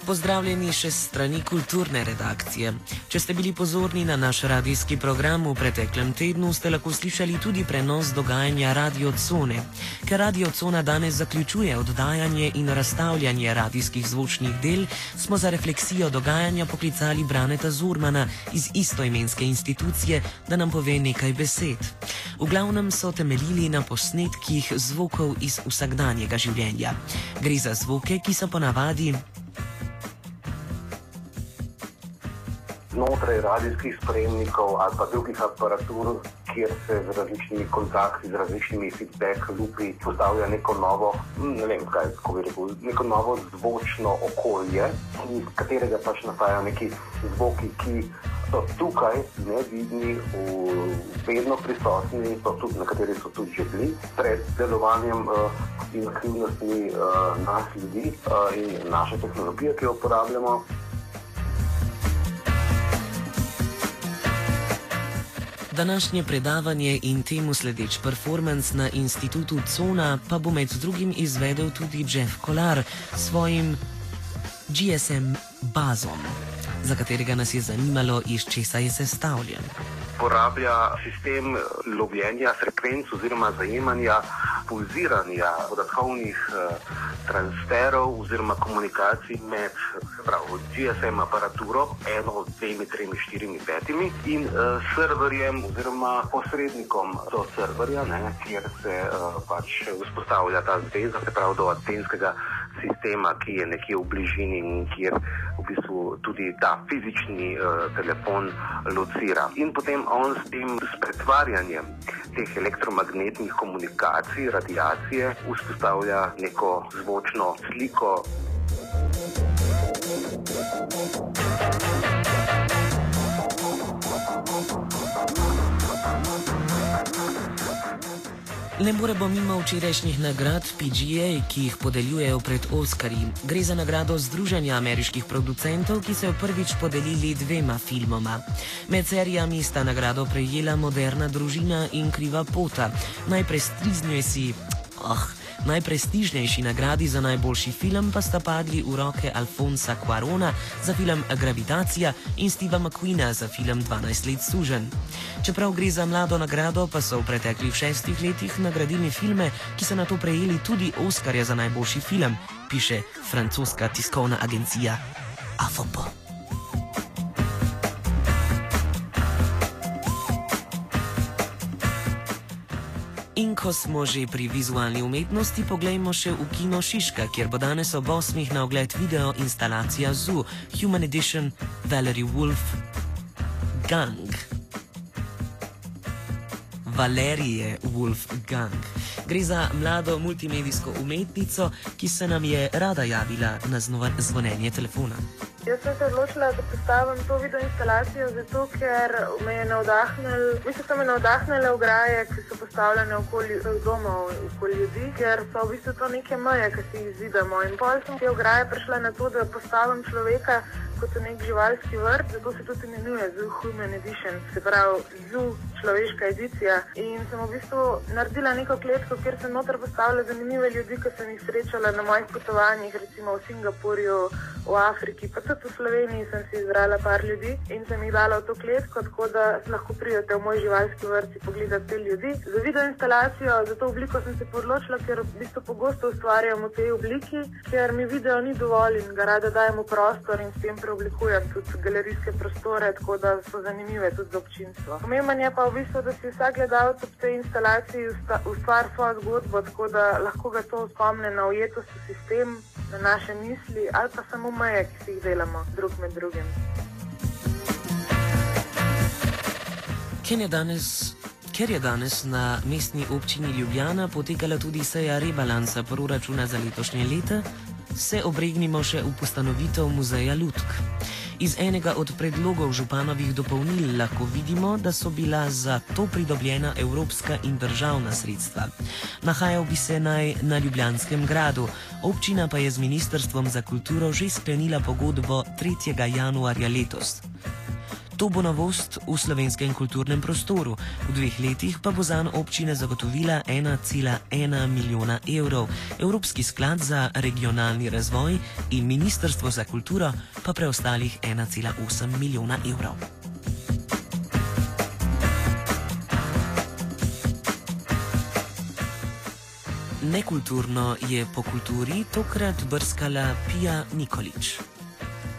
Pozdravljeni še s strani kulturne redakcije. Če ste bili pozorni na naš radijski program v preteklem tednu, ste lahko slišali tudi prenos dogajanja Radio Cone. Ker Radio Cona danes zaključuje oddajanje in razstavljanje radijskih zvočnih del, smo za refleksijo dogajanja poklicali Braneta Zurmana iz istoimenske institucije, da nam pove nekaj besed. V glavnem so temeljili na posnetkih zvokov iz vsakdanjega življenja. Gre za zvoke, ki so ponavadi znotraj radijskih sprejemnikov ali pa drugih aparatur, kjer se z različnimi kontakti, z različnimi feedback loopi postavlja neko novo, neko novo zvočno okolje, iz katerega pač nastajajo neki zvoki, ki so tukaj nevidni, vedno prisotni, nekateri so tudi že bili pred delovanjem in aktivnostmi nas ljudi in naše tehnologije, ki jo uporabljamo. Današnje predavanje in temu sledeč performance na Institutu Cona pa bo med drugim izvedel tudi Jeff Kolar s svojim GSM bazom, za katerega nas je zanimalo, iz česa je sestavljen. Uporablja sistem lovljenja frekvenc oziroma zajemanja pulziranja podatkovnih transferov oziroma komunikacij med GSM aparaturo, 1, 2, 3, 4, 5 in serverjem oziroma posrednikom do serverja, kjer se pač vzpostavlja ta zveza, se pravi do antenskega sistema, ki je nekje v bližini in kjer v bistvu tudi ta fizični telefon locira. In potem on s tem pretvarjanjem teh elektromagnetnih komunikacij, radiacije, vzpostavlja neko zvočno sliko. Ne moremo mimo včerajšnjih nagrad PGA, ki jih podeljujejo pred Oscarji. Gre za nagrado Združenja ameriških producentov, ki so jo prvič podelili 2 filmoma. Med serijami sta nagrado prejela Moderna družina in Kriva pota. Najprestižnejši nagradi za najboljši film pa sta padli v roke Alfonsa Cuarona za film Gravitacija in Steva McQueena za film 12 let suženj. Čeprav gre za mlado nagrado, pa so v preteklih 6 letih nagradili filme, ki so nato prejeli tudi Oskarja za najboljši film, piše francoska tiskovna agencija AFP. In ko smo že pri vizualni umetnosti, poglejmo še v kino Šiška, kjer bo danes ob 8 na ogled video instalacija Zoo, Human Edition, Valerie Wolf Gang. Valerije Wolf Gang. Gre za mlado multimedijsko umetnico, ki se nam je rada javila na zvonjenje telefona. Jaz sem se odločila, da postavim to video instalacijo zato, ker me je navdahnile ograje, ki so postavljene okoli domov, okoli ljudi, ker so v bistvu to neke meje, ki si jih zidamo. In potem sem te ograje prišla na to, da postavim človeka kot nek živalski vrt, zato se tudi imenuje Zoo Human Edition, se pravi Zoo človeška edicija. In sem v bistvu naredila neko kletko, kjer sem noter postavila zanimive ljudi, ki sem jih srečala na mojih potovanjih, recimo v Singapurju, v Afriki, pa tudi v Sloveniji sem si izbrala par ljudi in sem jih dala v to kletko, tako da lahko pridete v moj živalski vrt in pogledate te ljudi. Za video instalacijo, za to obliko sem se odločila, ker v bistvu pogosto ustvarjam v tej obliki, ker mi video ni dovolj in ga rada dajem v prostor in s tem preoblikujem tudi galerijske prostore, tako da so zanimive tudi za občinstvo. Pomemben je pa v bistvu, da si vsak gledalec ob tej instalaciji ustvari svojo zgodbo, tako da lahko ga to spomne na ujetost v sistem, na naše misli ali pa samo meje, ki si jih delamo drug med drugim. Ker je danes na mestni občini Ljubljana potekala tudi seja rebalansa proračuna za letošnje leto, se obregnimo še v ustanovitev muzeja Lutk. Iz enega od predlogov županovih dopolnil lahko vidimo, da so bila za to pridobljena evropska in državna sredstva. Nahajal bi se naj na Ljubljanskem gradu, občina pa je z Ministrstvom za kulturo že sklenila pogodbo 3. januarja letos. To bo novost v slovenskem kulturnem prostoru. V 2 letih pa bo zanj občine zagotovila 1,1 milijona evrov, Evropski sklad za regionalni razvoj in Ministrstvo za kulturo pa preostalih 1,8 milijona evrov. Nekulturno je po kulturi tokrat brskala Pija Nikolić.